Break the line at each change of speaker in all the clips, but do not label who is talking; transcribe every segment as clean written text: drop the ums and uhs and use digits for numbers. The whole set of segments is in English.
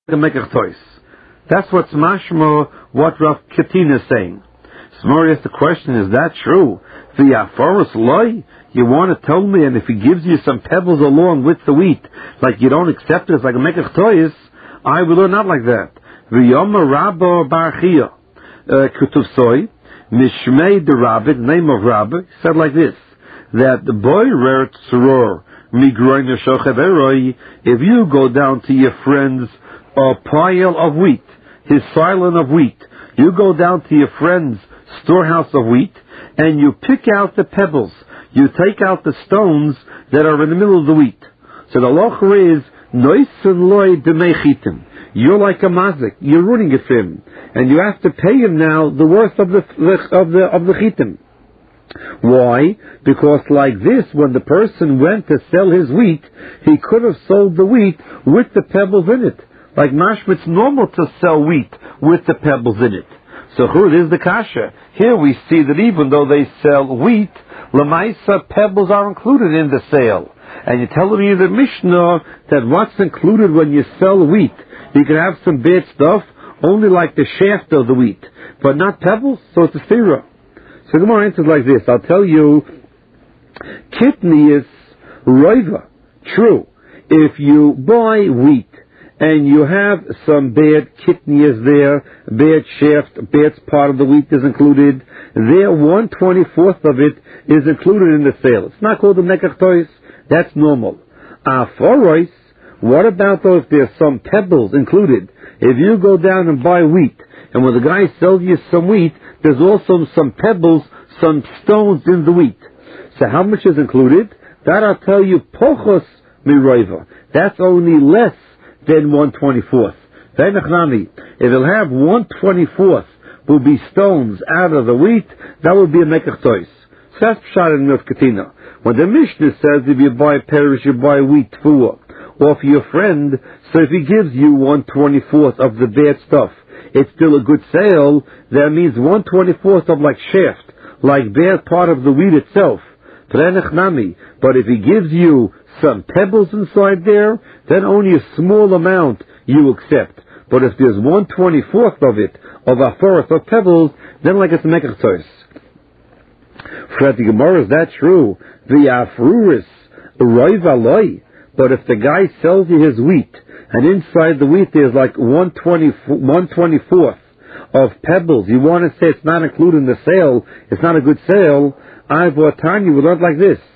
Mekach Tois. That's what's mashma, what Rav Katina is saying. Smori asks the question, is that true? The Aforus loy, you want to tell me, and if he gives you some pebbles along with the wheat, like you don't accept it as like a Mekach Tois, I will learn not like that. V'yomer Rabba Bar Chia, Kutuv Soy, Mishmei the Rabbi, name of Rabbi, said like this, that the boy rert soror, migroin shochev eroi, if you go down to your friend's pile of wheat, his silent of wheat, you go down to your friend's storehouse of wheat, and you pick out the pebbles, you take out the stones that are in the middle of the wheat. So the locher is, noisen loy demechitim. You're like a mazik, you're ruining it for him, and you have to pay him now the worth of the chitim. Why? Because like this, when the person went to sell his wheat, he could have sold the wheat with the pebbles in it. Like mashma, it's normal to sell wheat with the pebbles in it. So here is the kasha. Here we see that even though they sell wheat, lemaisa pebbles are included in the sale. And you're telling me the Mishnah that what's included when you sell wheat? You can have some bad stuff, only like the shaft of the wheat, but not pebbles, so it's a stira. So Gemara answers like this. I'll tell you, kitni is roiva. True. If you buy wheat and you have some bad kitnias there, bad shaft, bad part of the wheat is included, there 1/24 of it is included in the sale. It's not called a mekach tois. That's normal. Aforois, what about though if there's some pebbles included? If you go down and buy wheat, and when the guy sells you some wheat, there's also some pebbles, some stones in the wheat. So how much is included? That I'll tell you, pochos miroiva. That's only less than 1/24. If it'll have 1/24 will be stones out of the wheat, that would be a mekach tois. So that's pshat in Rav Katina. When the Mishnah says if you buy perish, you buy wheat for, or for your friend, so if he gives you 1/24 of the bad stuff, it's still a good sale. That means 1/24 of like shaft, like bad part of the wheat itself. But if he gives you some pebbles inside there, then only a small amount you accept. But if there's 1/24 of it, of a forest of pebbles, then like it's a mekach tois. For the Gemara, is that true? The afruris roiva loy. But if the guy sells you his wheat, and inside the wheat there's like 1/24 of pebbles, you want to say it's not included in the sale, it's not a good sale, I bought Tanya, we learned like this.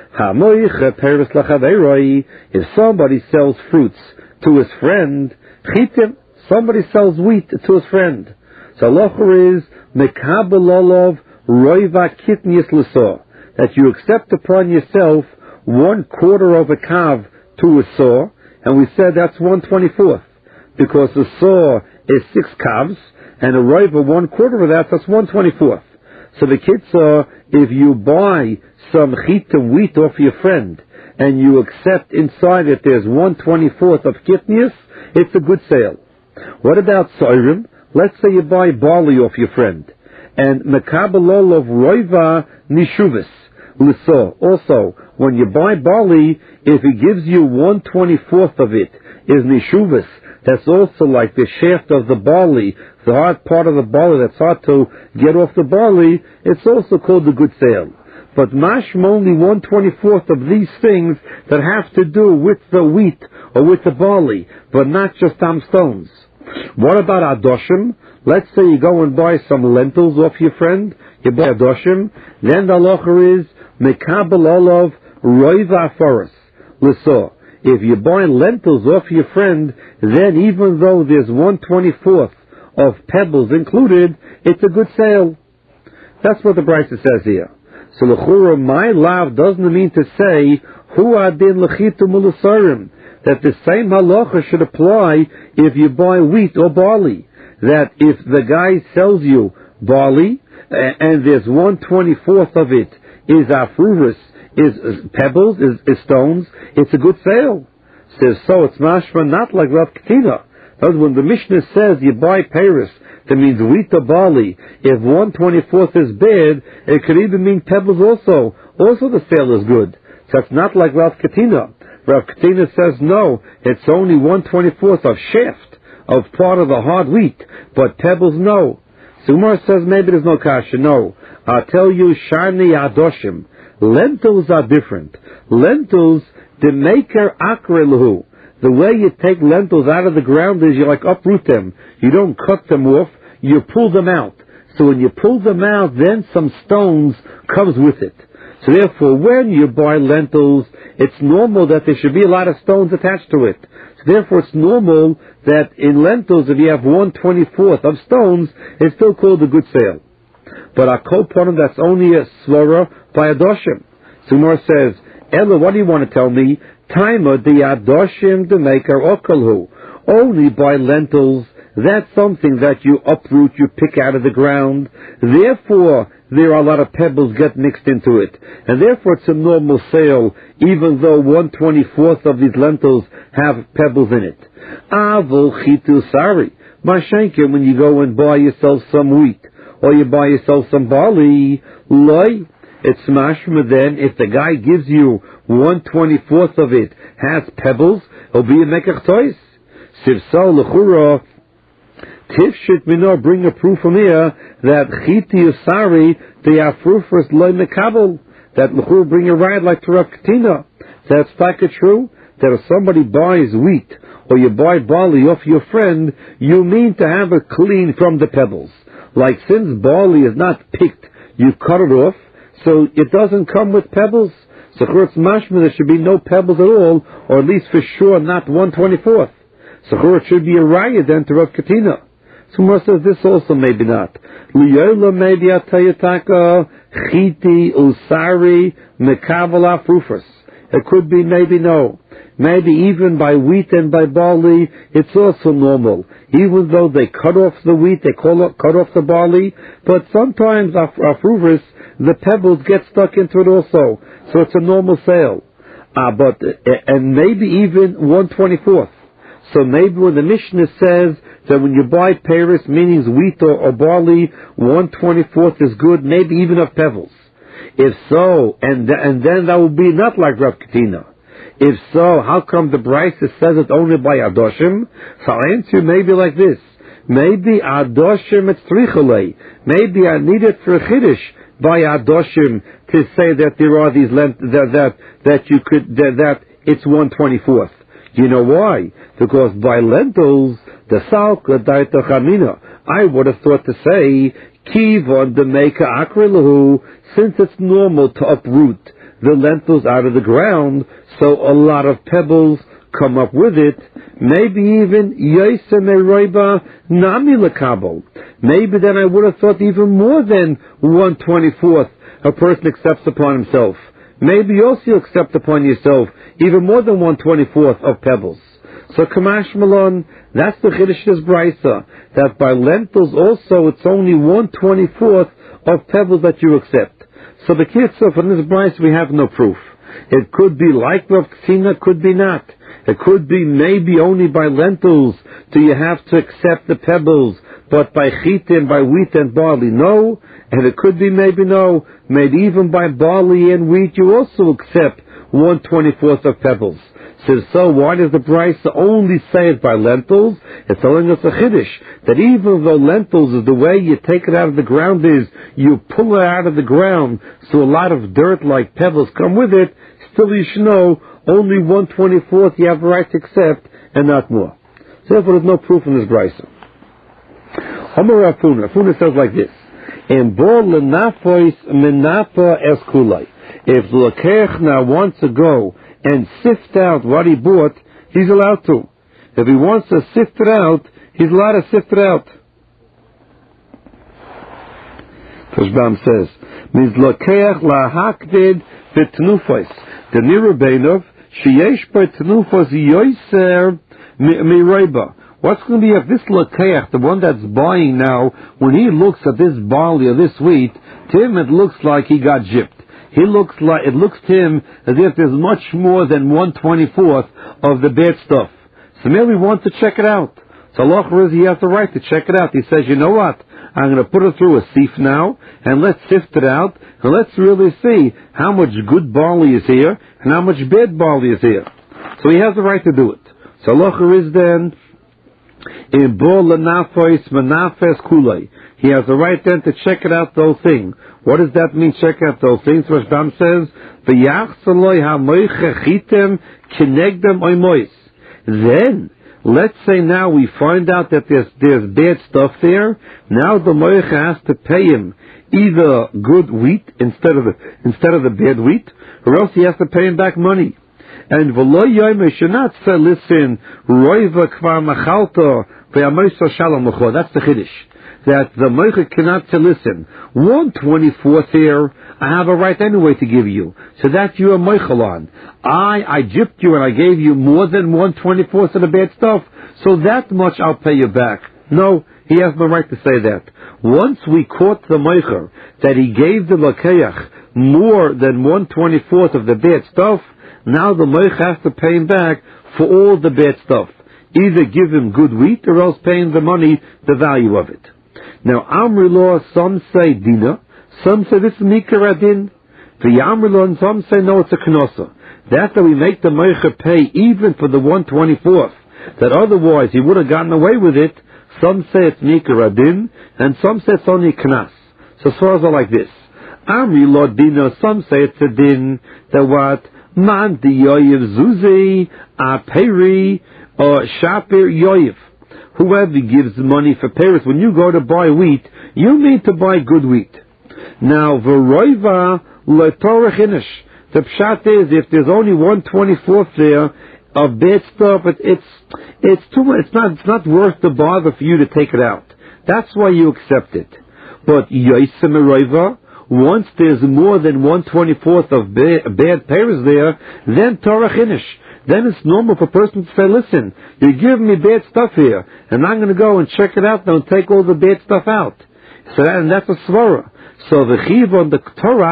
If somebody sells fruits to his friend, chitim, somebody sells wheat to his friend. So locher is mekabelolov roiva kitnius l'sor, that you accept upon yourself 1/4 of a kav to a saw, and we said that's 1/24, because the saw is 6 kavs, and a roiva 1/4 of that's 1/24. So the kitzah, if you buy some chitim wheat off your friend, and you accept inside it there's 1/24 of kitnius, it's a good sale. What about soirim? Let's say you buy barley off your friend, and mekabelol of roiva nishuvis l'so. Also, when you buy barley, if he gives you 1/24 of it is nishuvis, that's also like the shaft of the barley, the hard part of the barley that's hard to get off the barley, it's also called a good sale. But mashma only 1/24 of these things that have to do with the wheat or with the barley, but not just stones. What about adoshim? Let's say you go and buy some lentils off your friend, you buy adoshim, then the locher is mekabel olav roiva foros l'so. If you buy lentils off your friend, then even though there's 1/24 of pebbles included, it's a good sale. That's what the Brisa says here. So l'chura, my lav doesn't mean to say hu adin lechitum ulusarim, that the same halacha should apply if you buy wheat or barley. That if the guy sells you barley and there's 1/24 of it is afruvis, is pebbles, is stones, it's a good sale. Says so, it's mashma not like Rav Katina. That's when the Mishnah says you buy Paris, that means wheat or barley. If 1/24 is bad, it could even mean pebbles also. Also the sale is good. So it's not like Rav Katina. Rav Katina says no, it's only 1/24 of shaft. of part of the hard wheat, but pebbles no. So Gemara says maybe there's no kasha. No. I'll tell you, Shani Adoshim. Lentils are different. Lentils, the maker akreluhu. The way you take lentils out of the ground is you uproot them. You don't cut them off, you pull them out. So when you pull them out, then some stones comes with it. So therefore, when you buy lentils, it's normal that there should be a lot of stones attached to it. So therefore, it's normal that in lentils, if you have 1/24 of stones, it's still called a good sale. But a koponim, that's only a svara by adoshim. So Gemara says, Ella, what do you want to tell me? Taima the adoshim the maker okalhu. Only by lentils, that's something that you uproot, you pick out of the ground. Therefore, there are a lot of pebbles get mixed into it. And therefore, it's a normal sale, even though 1/24 of these lentils have pebbles in it. Avol chitu sari. Mashenke, when you go and buy yourself some wheat, or you buy yourself some barley, loy, it's mashma then, if the guy gives you 1/24 of it has pebbles, it'll be a mekach tois. Sivsal l'chura, tifshit minor, bring a proof from here that chiti usari, the afrufers loy mekabel, that l'chura bring a ride like to Rav Katina. That's like true, that if somebody buys wheat, or you buy barley off your friend, you mean to have it clean from the pebbles. Like since barley is not picked, you cut it off, so it doesn't come with pebbles. So it's mashma, there should be no pebbles at all, or at least for sure not 1/24. So it should be a raya then to Rav Katina. So Gemara says this also maybe not. Liyola maybe atayataka chiti usari mekavala frufas. It could be maybe no. Maybe even by wheat and by barley, it's also normal. Even though they cut off the wheat, they cut off the barley, but sometimes afruvis, the pebbles get stuck into it also. So it's a normal sale. And maybe even 1/24. So maybe when the Mishnah says that when you buy Paris, meaning wheat or barley, 1/24 is good, maybe even of pebbles. If so, and then that would be not like Rav Katina. If so, how come the Brisa says it only by Adoshim? So I'll answer maybe like this. Maybe Adoshim it's Trichalei. Maybe I need it for a Chiddush by Adoshim to say that there are these that it's 1/24. You know why? Because by lentils, the salka daita chamina. I would have thought to say, kivon the maker akrilahu, since it's normal to uproot the lentils out of the ground, so a lot of pebbles come up with it. Maybe even yosem eroiba nami lekabel. Maybe then I would have thought even more than 1/24 a person accepts upon himself. Maybe you also accept upon yourself even more than 1/24 of pebbles. So Kamash Malon, that's the Chiddish's Brisa, that by lentils also it's only 1/24 of pebbles that you accept. So the Kitzur from this Brisa we have no proof. It could be like Rav Katina, could be not. It could be maybe only by lentils do you have to accept the pebbles, but by chita and by wheat and barley, no. And it could be maybe no. Maybe even by barley and wheat you also accept 1/24 of pebbles. So why does the Brisa only say it by lentils? It's telling us a chiddush, that even though lentils is the way you take it out of the ground is, you pull it out of the ground, so a lot of dirt like pebbles come with it, still you should know, only 1/24 you have a right to accept, and not more. So therefore there's no proof in this Brisa. Amar Rafuna says like this, in bor lenafois menapa eskulai. If the Lekech now wants to go and sift out what he bought, he's allowed to. If he wants to sift it out, he's allowed to sift it out. Rashbam says, Mizlokech lahakvid v'tnufos. The Nirabeinov, sheyesh by tnufos yoiser miroiba. What's going to be if this Lekech, the one that's buying now, when he looks at this barley or this wheat, to him it looks like he got gypped. It looks to him as if there's much more than 1/24 of the bad stuff. So maybe he wants to check it out. So Allah, he has the right to check it out. He says, you know what? I'm going to put it through a sieve now, and let's sift it out, and let's really see how much good barley is here, and how much bad barley is here. So he has the right to do it. So Allah is then, In Bo Lanafos Manafes Kulei. He has the right then to check it out, the whole thing. What does that mean, check out those things? Rashbam says, then, let's say now we find out that there's bad stuff there. Now the moicha has to pay him either good wheat instead of the bad wheat, or else he has to pay him back money. And v'lo yoyme should not say, listen, roiva kvar machalto ve'amoyso shalom l'cho. That's the chiddush. That the moicha cannot say, listen, 1/24th here, I have a right anyway to give you. So that you're a moichel on. I gypped you and I gave you more than 1/24th of the bad stuff, so that much I'll pay you back. No, he has no right to say that. Once we caught the moicher that he gave the lakeach more than 1/24th of the bad stuff, now the moicher has to pay him back for all the bad stuff. Either give him good wheat or else pay him the money, the value of it. Now, Amri law, some say Dina, some say this is Mikar Adin. The Amri law, and some say no, it's a Knossa. That we make the Meicher pay even for the 1/24th, that otherwise he would have gotten away with it. Some say it's Mikar Adin, and some say it's only Knas. So swars are like this. Amri law Dina, some say it's a Din, that what? Man di Yoyev Zuzi, Peri, or Shapir Yoyev. Whoever gives money for Paris, when you go to buy wheat, you mean to buy good wheat. Now, v'roiva le'torach inish. The pshat is, if there's only 1/24th there of bad stuff, it's too much. It's not worth the bother for you to take it out. That's why you accept it. But yoisem roiva, once there's more than 1/24th of bad Paris there, then torach inish. Then it's normal for a person to say, listen, you're giving me bad stuff here, and I'm going to go and check it out now and take all the bad stuff out. So that's a svara. So the chiv on the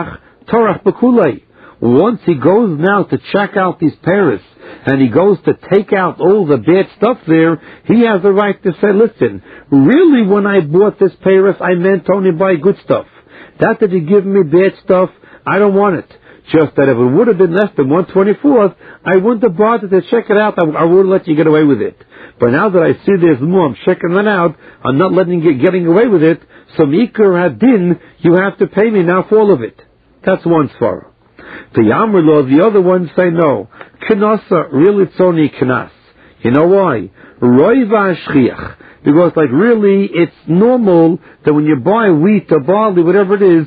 torach bekulei. Once he goes now to check out these Paris, and he goes to take out all the bad stuff there, he has the right to say, listen, really when I bought this Paris, I meant only buy good stuff. That you give me bad stuff, I don't want it. Just that if it would have been less than 1/24th, I wouldn't have bothered to check it out. I wouldn't let you get away with it. But now that I see there's more, I'm checking that out. I'm not letting you getting away with it. So Mikar Hadin, you have to pay me now for all of it. That's one svara. The Yamr law, the other ones say no. Knasa, really it's only Knas. You know why? Roiva Shchiach. Because really, it's normal that when you buy wheat or barley, whatever it is,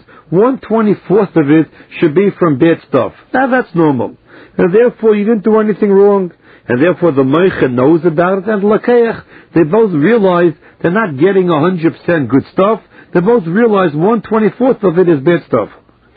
1/24th of it should be from bad stuff. Now that's normal. And therefore you didn't do anything wrong. And therefore the Meicha knows about it, and Lakeach, they both realize they're not getting 100% good stuff. They both realize 1/24th of it is bad stuff.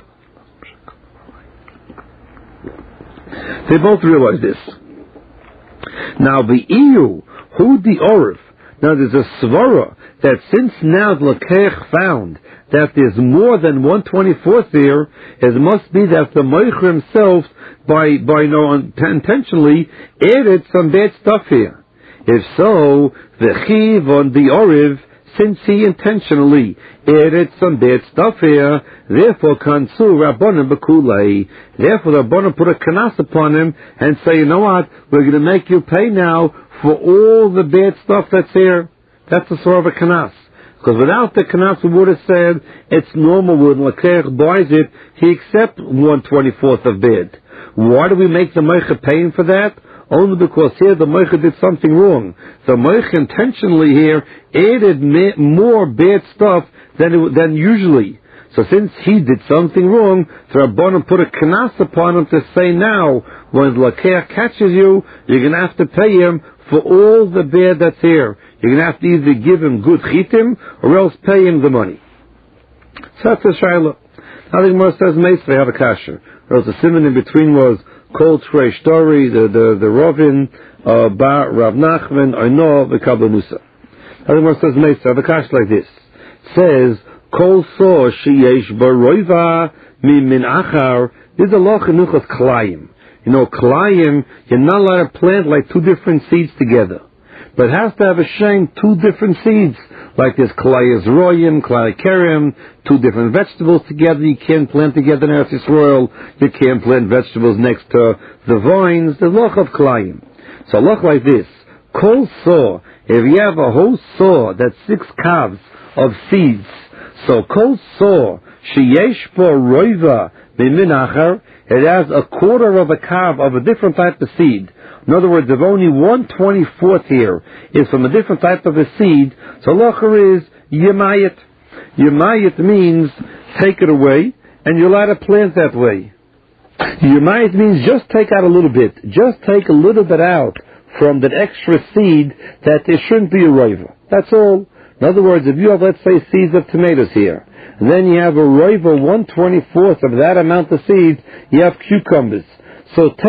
They both realize this. Now the EU, who the Orif, now there's a svara that since now the Lakeach found that there's more than 1/24th there, it must be that the Meicher himself, intentionally added some bad stuff here. If so, the Chiv on the Oriv, since he intentionally added some bad stuff here, therefore Kansu Rabbanim Bekulei, therefore the Rabbanim put a Kanas upon him and say, you know what, we're going to make you pay now for all the bad stuff that's here. That's the sort of a Kanas. Because without the Kanas, we would have said, it's normal when Lakeach buys it, he accepts 1/24th of bad. Why do we make the Meicha paying for that? Only because here the Meicha did something wrong. The Meicha intentionally here added more bad stuff than usually. So since he did something wrong, the Rabbanim put a Kanas upon him to say now, when Lakeach catches you, you're going to have to pay him for all the bad that's here. You're going to have to either give him good chitim or else pay him the money. So that's the shayla. Now the Gemara says, Meisrei have a kasher. There was a simon in between was Kol Trei Shtori, the Rovin, Bar Rav Nachman, Oino, V'Kablanusa. Now the Gemara says, Meisrei have a kasher like this. It says, Kol So Sheyesh Baroiva Min Achar. There's a loch in Nuchas Klayim. You know, Klayim, you're not allowed to plant like two different seeds together. But it has to have a shame, two different seeds. Like there's Kalayas Royim, Kalay Kerem, two different vegetables together. You can't plant together in Eretz Yisrael. You can't plant vegetables next to the vines. The loch of Kalayim. So a loch like this. Kol So, If you have a whole saw that's 6 calves of seeds, so kol saw sheyesh bo roiva b'min acher, it has a quarter of a kav of a different type of seed. In other words, if only 1/24 here is from a different type of a seed, so lacher is yemayit. Yemayit means take it away, and you're allowed to plant that way. Yemayit means just take out a little bit. Just take a little bit out from that extra seed that there shouldn't be a roiva. That's all. In other words, if you have, let's say, seeds of tomatoes here, and then you have a roiva 1/24 of that amount of seed, you have cucumbers. So take